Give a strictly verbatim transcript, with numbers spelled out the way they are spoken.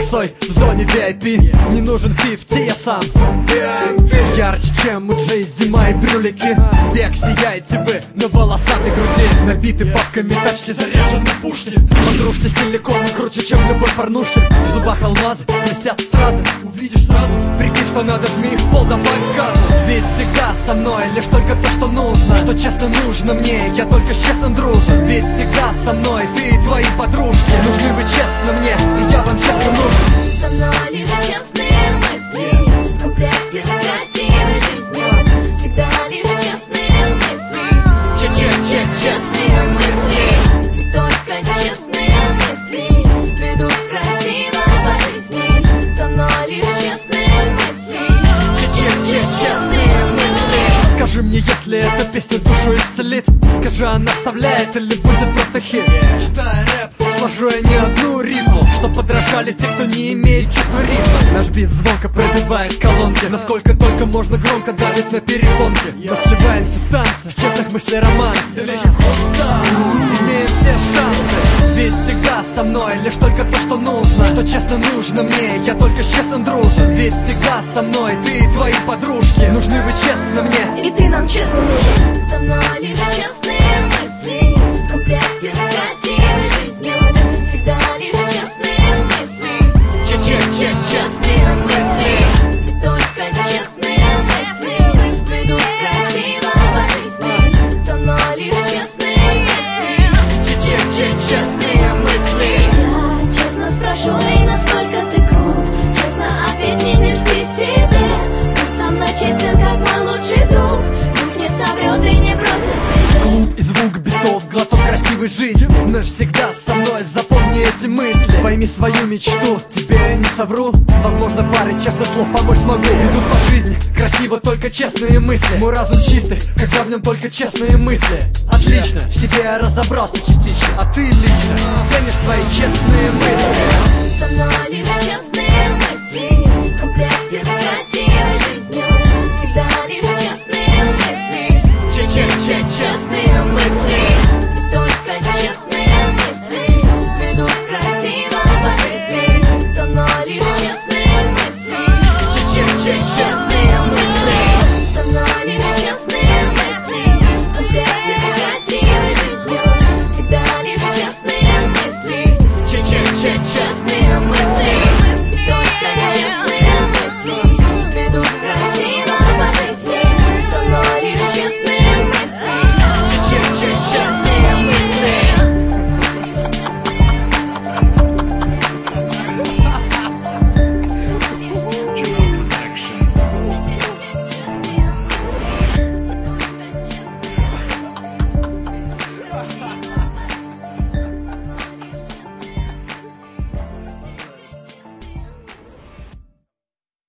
косой в зоне ви ай пи. Не нужен пятьдесят, я сам ярче, чем у Джей, зима и брюлики. Век сияете вы на волосатой груди. Набиты бабками тачки, заряжены пушки. Подружки силикон круче, чем любой порнушки. В зубах алмазы, блестят стразы. Увидишь сразу, прикинь, что надо, жми в пол, добавь газу. Ведь всегда со мной лишь только то, что нужно. Что честно нужно мне, я только с честным дружен. Ведь всегда со мной ты и твои подружки. Нужны вы честно мне, и я вам честно нужен. Со мной лишь честные мысли, в комплекте с красивой жизнью. Всегда лишь честные мысли, че-че-че честные мысли. И только честные мысли ведут красиво по жизни. Со мной лишь честные мысли, че-че-че честные мысли. Скажи мне, если эта песня душу исцелит, скажи, она вставляет или будет просто хит? Читая рэп, сложу я не одну рифму, чтоб подражали те, кто не имеет чувства ритма. Наш бит звонко пробивает колонки, насколько только можно громко давить на перепонки. Мы сливаемся в танце, в честных мыслях романсе. Имеем все шансы, ведь всегда со мной лишь только то, что нужно. Что честно нужно мне, я только с честным дружен. Ведь всегда со мной ты и твои подружки. Нужны вы честно мне, и ты нам честно нужен. Со мной лишь честные мысли, в комплекте с красивой жизнью. Всегда лишь честные мысли, че-че-че честные мысли. И только честные мысли ведут красиво по жизни. Со мной лишь честные мысли, че-че-че честные мысли. Я честно спрошу, эй, насколько ты крут. Честно ответь, не льсти себе. Будь со мной честен, как мой лучший друг. Друг не соврет и не бросит бежать. Клуб и звук битов, глоток красивой жизни. Навсегда со мной, запомни эти мысли. Пойми свою мечту, тебе я не совру. Возможно, парой честных слов помочь смогу. Идут по жизни, красиво только честные мысли. Мой разум чистый, когда в нем только честные мысли. Отлично, в себе я разобрался частично. А ты лично ценишь свои честные мысли. Со мной лишь честные мысли, в комплекте с красивой